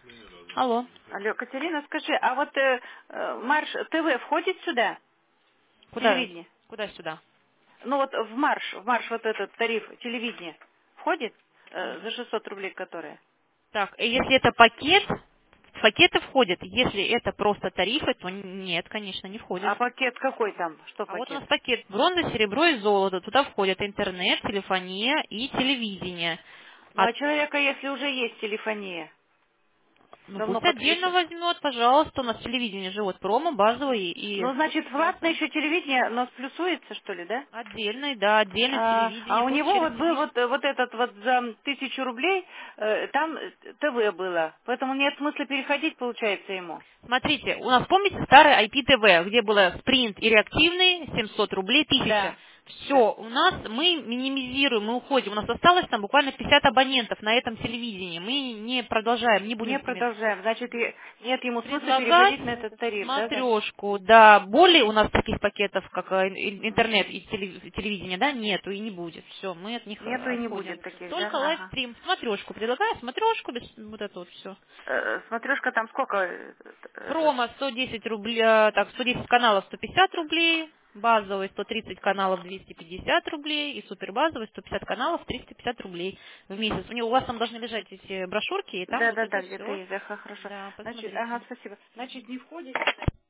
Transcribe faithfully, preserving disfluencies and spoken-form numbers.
Алло. Алло, Катерина, скажи, а вот э, э, Марш ТВ входит сюда? Куда? Телевидение? Куда сюда? Ну вот в Марш, в Марш вот этот тариф телевидения входит э, М. за шестьсот рублей, которые? Так, и если это пакет, в пакеты входят. Если это просто тарифы, то нет, конечно, не входит. А пакет какой там? Что А вот у пакет? нас пакет бронза, серебро и золото. Туда входят интернет, телефония и телевидение. Ну А, а человека, если уже есть телефония, ну давно пусть отдельно подключен. возьмет, пожалуйста. У нас телевидение же вот промо, базовый и Ну, значит, платное платный. еще телевидение, но плюсуется, что ли, да? Отдельный, да, отдельно А, телевидение. а у Пусть него через вот был телевидение. вот, э, вот этот вот за тысячу рублей, э, там э, ТВ было. Поэтому нет смысла переходить, получается, ему. Смотрите, у нас, помните, старый ай пи ти ви, где было спринт и реактивный, семьсот рублей, тысяча. Да, да. Все, у нас, мы минимизируем, мы уходим. У нас осталось там буквально пятьдесят абонентов на этом телевидении. Мы не продолжаем, не будем Не с ними продолжаем. Значит, и- нет ему смысла предлагать переходить на этот тариф, да, да? смотрешку. Да, более у нас таких пакетов, как э, ин- интернет и теле- телевидение, да, нету и не будет. Все, мы от них э, Нету и не отходим. будет таких, да? Только Ага. лайвстрим, смотрешку предлагаю, смотрешку, без вот это вот все. Э, смотрешка там сколько? э, это? Промо сто десять рублей, э, так, сто десять каналов сто пятьдесят рублей, базовый сто тридцать каналов двести пятьдесят рублей и супербазовый сто пятьдесят каналов триста пятьдесят рублей в месяц. У него у вас там должны лежать эти брошюрки, и там Да, вот да, это да, да, где-то все. есть, ага, хорошо. Да, Значит, ага, посмотрите. спасибо. Значит, не входит.